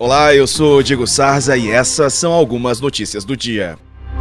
Olá, eu sou o Diego Sarza e essas são algumas notícias do dia.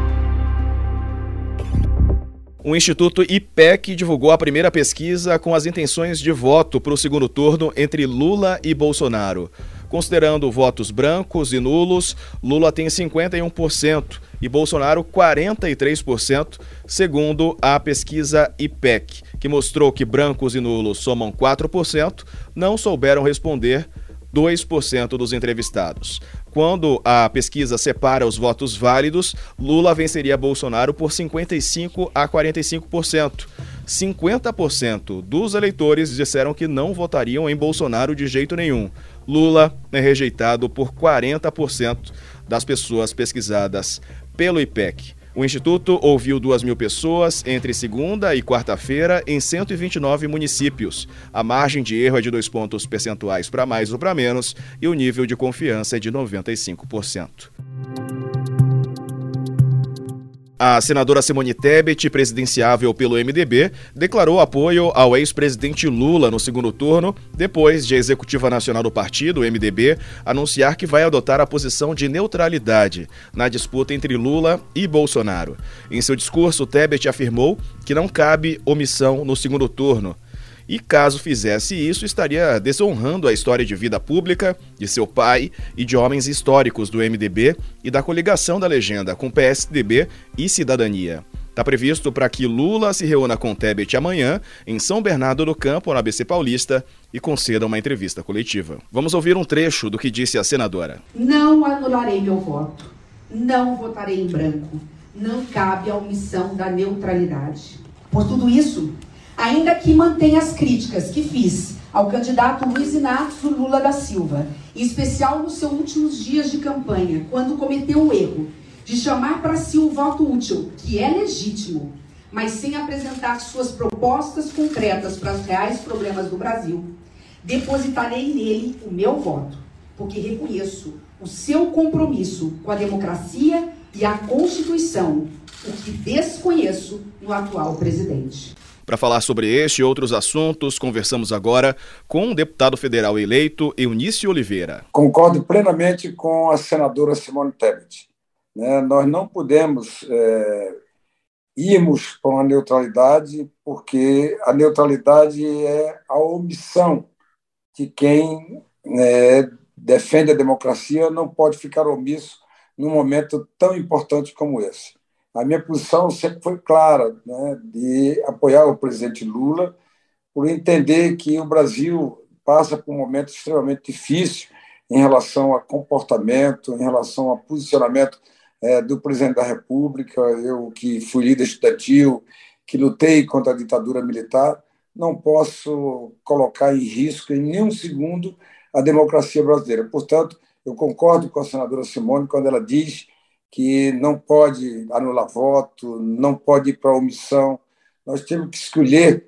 O Instituto IPEC divulgou a primeira pesquisa com as intenções de voto para o segundo turno entre Lula e Bolsonaro. Considerando votos brancos e nulos, Lula tem 51% e Bolsonaro 43%, segundo a pesquisa IPEC, que mostrou que brancos e nulos somam 4%, não souberam responder 2% dos entrevistados. Quando a pesquisa separa os votos válidos, Lula venceria Bolsonaro por 55% a 45%. 50% dos eleitores disseram que não votariam em Bolsonaro de jeito nenhum. Lula é rejeitado por 40% das pessoas pesquisadas pelo IPEC. O Instituto ouviu 2.000 pessoas entre segunda e quarta-feira em 129 municípios. A margem de erro é de 2 pontos percentuais para mais ou para menos e o nível de confiança é de 95%. A senadora Simone Tebet, presidenciável pelo MDB, declarou apoio ao ex-presidente Lula no segundo turno, depois de a executiva nacional do partido, o MDB, anunciar que vai adotar a posição de neutralidade na disputa entre Lula e Bolsonaro. Em seu discurso, Tebet afirmou que não cabe omissão no segundo turno. E caso fizesse isso, estaria desonrando a história de vida pública de seu pai e de homens históricos do MDB e da coligação da legenda com PSDB e Cidadania. Está previsto para que Lula se reúna com Tebet amanhã em São Bernardo do Campo, na ABC Paulista, e conceda uma entrevista coletiva. Vamos ouvir um trecho do que disse a senadora. Não anularei meu voto, não votarei em branco, não cabe a omissão da neutralidade. Por tudo isso, ainda que mantenha as críticas que fiz ao candidato Luiz Inácio Lula da Silva, em especial nos seus últimos dias de campanha, quando cometeu o erro de chamar para si o voto útil, que é legítimo, mas sem apresentar suas propostas concretas para os reais problemas do Brasil, depositarei nele o meu voto, porque reconheço o seu compromisso com a democracia e a Constituição, o que desconheço no atual presidente. Para falar sobre este e outros assuntos, conversamos agora com o deputado federal eleito Eunício Oliveira. Concordo plenamente com a senadora Simone Tebet. Nós não podemos irmos para uma neutralidade, porque a neutralidade é a omissão de quem defende a democracia, não pode ficar omisso num momento tão importante como esse. A minha posição sempre foi clara, de apoiar o presidente Lula, por entender que o Brasil passa por um momento extremamente difícil em relação a comportamento, em relação a posicionamento do presidente da República. Eu, que fui líder estudantil, que lutei contra a ditadura militar, não posso colocar em risco em nenhum segundo a democracia brasileira. Portanto, eu concordo com a senadora Simone quando ela diz que não pode anular voto, não pode ir para a omissão. Nós temos que escolher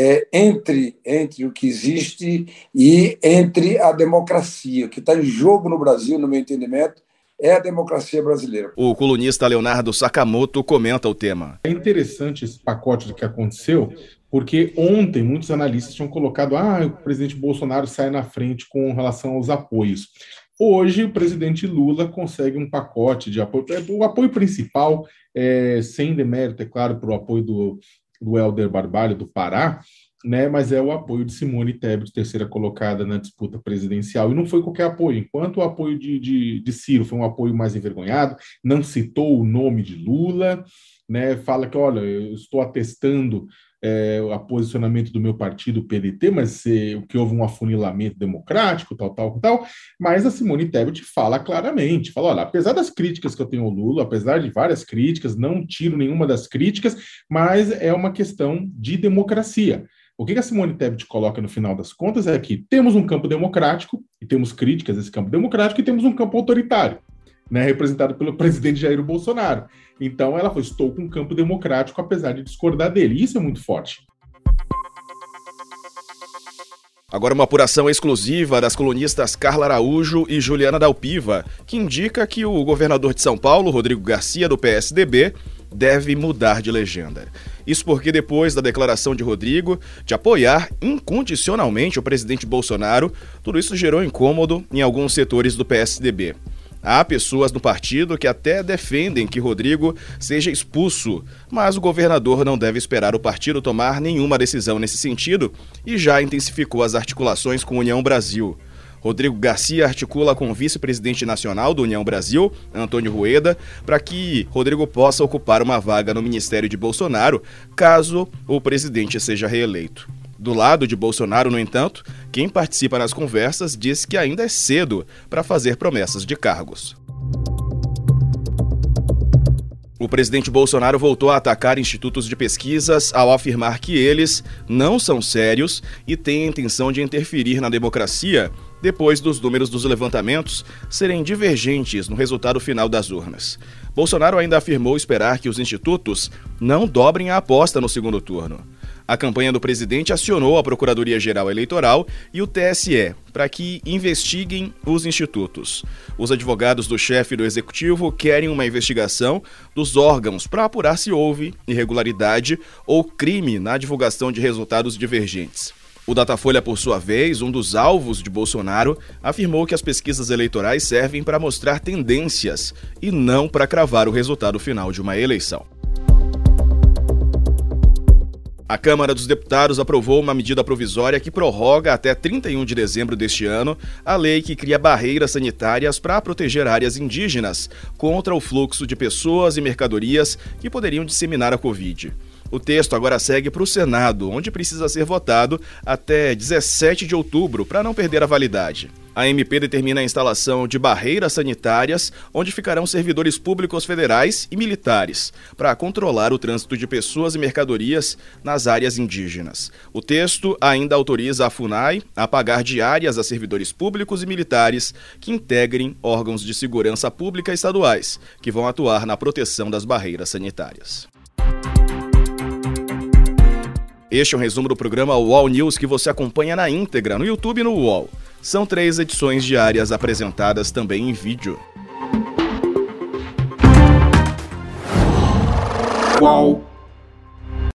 entre o que existe e entre a democracia. O que está em jogo no Brasil, no meu entendimento, é a democracia brasileira. O colunista Leonardo Sakamoto comenta o tema. É interessante esse pacote do que aconteceu, porque ontem muitos analistas tinham colocado o presidente Bolsonaro sai na frente com relação aos apoios. Hoje, o presidente Lula consegue um pacote de apoio. O apoio principal, sem demérito, é claro, para o apoio do Helder Barbalho, do Pará, mas é o apoio de Simone Tebet, terceira colocada na disputa presidencial. E não foi qualquer apoio. Enquanto o apoio de Ciro foi um apoio mais envergonhado, não citou o nome de Lula, fala que, olha, eu estou atestando o posicionamento do meu partido, o PDT, mas que houve um afunilamento democrático, tal, mas a Simone Tebet fala claramente, fala, olha, apesar das críticas que eu tenho ao Lula, apesar de várias críticas, não tiro nenhuma das críticas, mas é uma questão de democracia. O que a Simone Tebet coloca no final das contas é que temos um campo democrático, e temos críticas a esse campo democrático, e temos um campo autoritário, representado pelo presidente Jair Bolsonaro. Então ela falou, estou com um campo democrático, apesar de discordar dele. Isso é muito forte. Agora uma apuração exclusiva das colunistas Carla Araújo e Juliana Dalpiva, que indica que o governador de São Paulo, Rodrigo Garcia, do PSDB, deve mudar de legenda. Isso porque depois da declaração de Rodrigo de apoiar incondicionalmente o presidente Bolsonaro, tudo isso gerou incômodo em alguns setores do PSDB. Há pessoas no partido que até defendem que Rodrigo seja expulso, mas o governador não deve esperar o partido tomar nenhuma decisão nesse sentido e já intensificou as articulações com a União Brasil. Rodrigo Garcia articula com o vice-presidente nacional do União Brasil, Antônio Rueda, para que Rodrigo possa ocupar uma vaga no ministério de Bolsonaro, caso o presidente seja reeleito. Do lado de Bolsonaro, no entanto, quem participa nas conversas diz que ainda é cedo para fazer promessas de cargos. O presidente Bolsonaro voltou a atacar institutos de pesquisas ao afirmar que eles não são sérios e têm a intenção de interferir na democracia depois dos números dos levantamentos serem divergentes no resultado final das urnas. Bolsonaro ainda afirmou esperar que os institutos não dobrem a aposta no segundo turno. A campanha do presidente acionou a Procuradoria-Geral Eleitoral e o TSE para que investiguem os institutos. Os advogados do chefe do executivo querem uma investigação dos órgãos para apurar se houve irregularidade ou crime na divulgação de resultados divergentes. O Datafolha, por sua vez, um dos alvos de Bolsonaro, afirmou que as pesquisas eleitorais servem para mostrar tendências e não para cravar o resultado final de uma eleição. A Câmara dos Deputados aprovou uma medida provisória que prorroga até 31 de dezembro deste ano a lei que cria barreiras sanitárias para proteger áreas indígenas contra o fluxo de pessoas e mercadorias que poderiam disseminar a Covid. O texto agora segue para o Senado, onde precisa ser votado até 17 de outubro para não perder a validade. A MP determina a instalação de barreiras sanitárias, onde ficarão servidores públicos federais e militares, para controlar o trânsito de pessoas e mercadorias nas áreas indígenas. O texto ainda autoriza a FUNAI a pagar diárias a servidores públicos e militares que integrem órgãos de segurança pública estaduais, que vão atuar na proteção das barreiras sanitárias. Este é um resumo do programa UOL News que você acompanha na íntegra no YouTube e no UOL. São 3 edições diárias apresentadas também em vídeo. UOL.